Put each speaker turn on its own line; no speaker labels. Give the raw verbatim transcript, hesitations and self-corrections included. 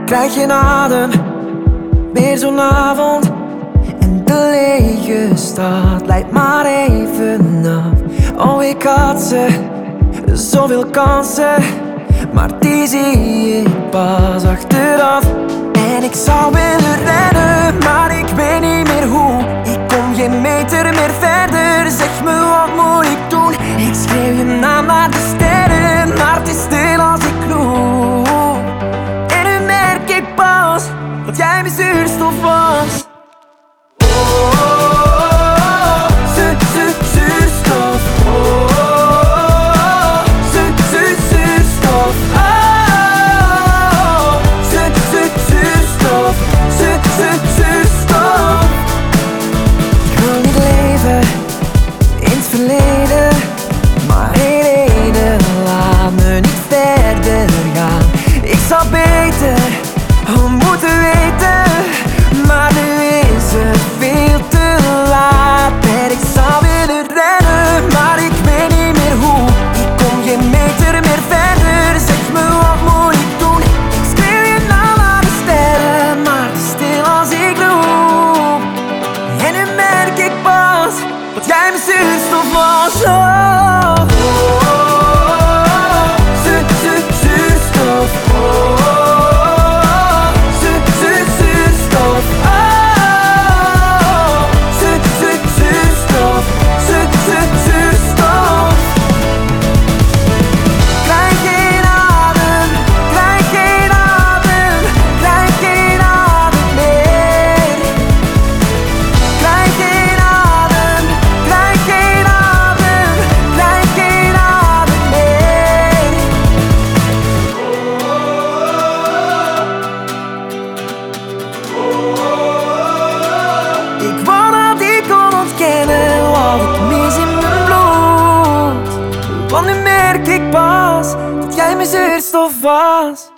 krijg geen adem, weer zo'n avond. En de lege stad leidt maar even af. Oh, ik had ze, zoveel kansen, maar die zie ik pas achteraf. En ik zou willen rennen, maar ik weet niet meer hoe. Ik kom geen meter meer verder, zeg me wat moet ik doen? Ik schreeuw je naam naar de sterren, maar het is stil als ik roep. En nu merk ik pas dat jij mijn zuurstof was. Maar één reden laat me niet verder gaan. Ik zou beter moeten weten, maar nu is het veel te laat. En ik zou willen rennen, maar ik weet niet meer hoe. Ik kom geen meter meer verder, zeg me wat moet ik doen? Ik schreeuw je naam aan de sterren, maar te stil als ik roep. En nu merk ik pas dat jij mijn zuurstof was. Oh. Ik wou dat ik kon ontkennen wat ik mis in mijn bloed. Want nu merk ik pas dat jij mijn zuurstof was.